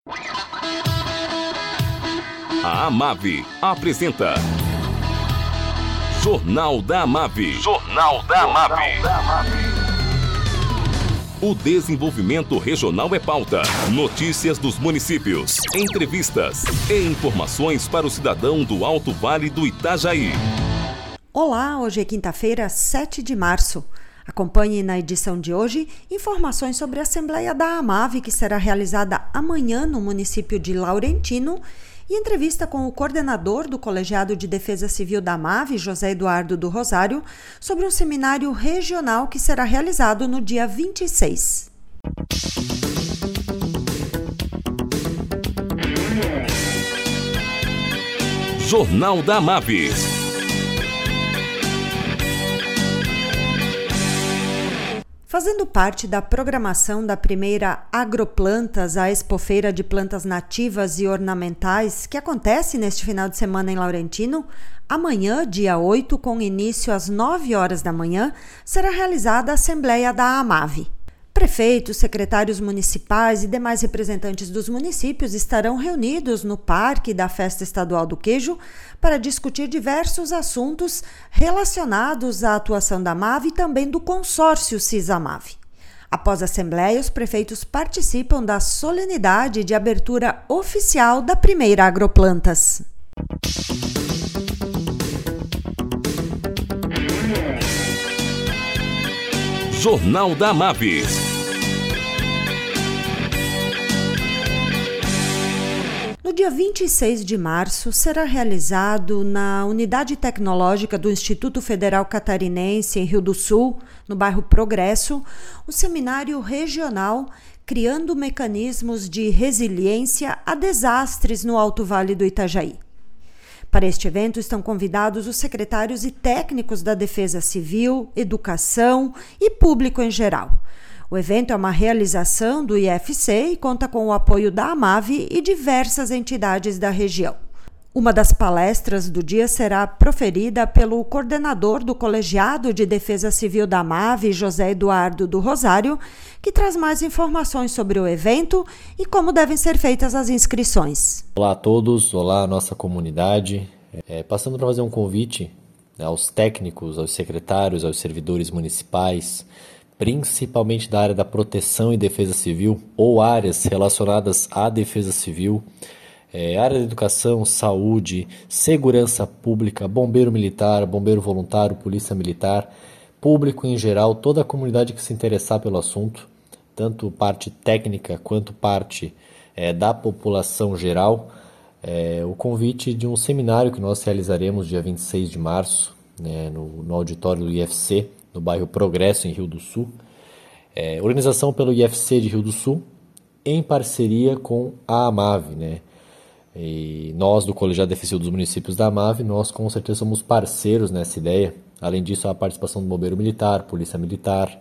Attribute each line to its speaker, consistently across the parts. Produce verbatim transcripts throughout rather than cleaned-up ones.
Speaker 1: A Amave apresenta Jornal da Amave. Jornal da Amave. O desenvolvimento regional é pauta. Notícias dos municípios, entrevistas e informações para o cidadão do Alto Vale do Itajaí.
Speaker 2: Olá, hoje é quinta-feira, sete de março. Acompanhe na edição de hoje informações sobre a Assembleia da Amave, que será realizada amanhã no município de Laurentino, e entrevista com o coordenador do Colegiado de Defesa Civil da Amave, José Eduardo do Rosário, sobre um seminário regional que será realizado no dia vinte e seis.
Speaker 1: Jornal da Amave.
Speaker 2: Fazendo parte da programação da primeira Agroplantas, a expofeira de plantas nativas e ornamentais, que acontece neste final de semana em Laurentino, amanhã, dia oito, com início às nove horas da manhã, será realizada a Assembleia da Amave. Prefeitos, secretários municipais e demais representantes dos municípios estarão reunidos no Parque da Festa Estadual do Queijo para discutir diversos assuntos relacionados à atuação da Amave e também do consórcio CISAMAVE. Após a Assembleia, os prefeitos participam da solenidade de abertura oficial da primeira Agroplantas.
Speaker 1: Jornal da Amave.
Speaker 2: No dia vinte e seis de março, será realizado na Unidade Tecnológica do Instituto Federal Catarinense, em Rio do Sul, no bairro Progresso, o seminário regional Criando Mecanismos de Resiliência a Desastres no Alto Vale do Itajaí. Para este evento estão convidados os secretários e técnicos da Defesa Civil, Educação e público em geral. O evento é uma realização do I F C e conta com o apoio da Amave e diversas entidades da região. Uma das palestras do dia será proferida pelo coordenador do Colegiado de Defesa Civil da Amave, José Eduardo do Rosário, que traz mais informações sobre o evento e como devem ser feitas as inscrições.
Speaker 3: Olá a todos, olá a nossa comunidade. É, passando para fazer um convite aos técnicos, aos secretários, aos servidores municipais, principalmente da área da proteção e defesa civil ou áreas relacionadas à defesa civil, é, área da educação, saúde, segurança pública, bombeiro militar, bombeiro voluntário, polícia militar, público em geral, toda a comunidade que se interessar pelo assunto, tanto parte técnica quanto parte é, da população geral, é, o convite de um seminário que nós realizaremos dia vinte e seis de março, né, no, no auditório do I F C, no bairro Progresso, em Rio do Sul. É, organização pelo I F C de Rio do Sul, em parceria com a Amave, né? E nós, do Colegiado de Defesa Civil dos Municípios da Amave, nós com certeza somos parceiros nessa ideia. Além disso, a participação do Bombeiro Militar, Polícia Militar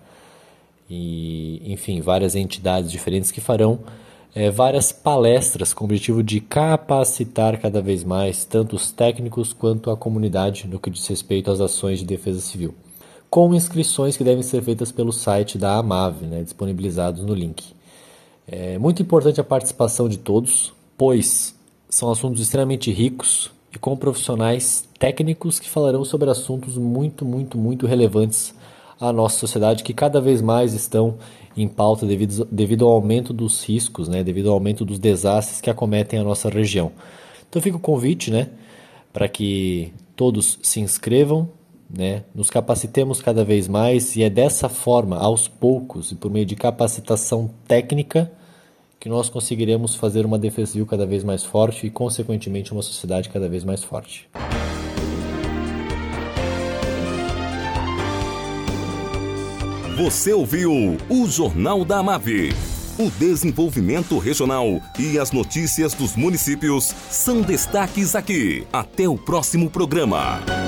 Speaker 3: e, enfim, várias entidades diferentes que farão é, várias palestras com o objetivo de capacitar cada vez mais tanto os técnicos quanto a comunidade no que diz respeito às ações de defesa civil, com inscrições que devem ser feitas pelo site da Amave, né, disponibilizados no link. É muito importante a participação de todos, pois são assuntos extremamente ricos e com profissionais técnicos que falarão sobre assuntos muito, muito, muito relevantes à nossa sociedade, que cada vez mais estão em pauta devido, devido ao aumento dos riscos, né, devido ao aumento dos desastres que acometem a nossa região. Então fica o convite, né, para que todos se inscrevam, né, nos capacitemos cada vez mais, e é dessa forma, aos poucos, e por meio de capacitação técnica, que nós conseguiremos fazer uma defesa civil cada vez mais forte e, consequentemente, uma sociedade cada vez mais forte.
Speaker 1: Você ouviu o Jornal da Amave. O desenvolvimento regional e as notícias dos municípios são destaques aqui. Até o próximo programa.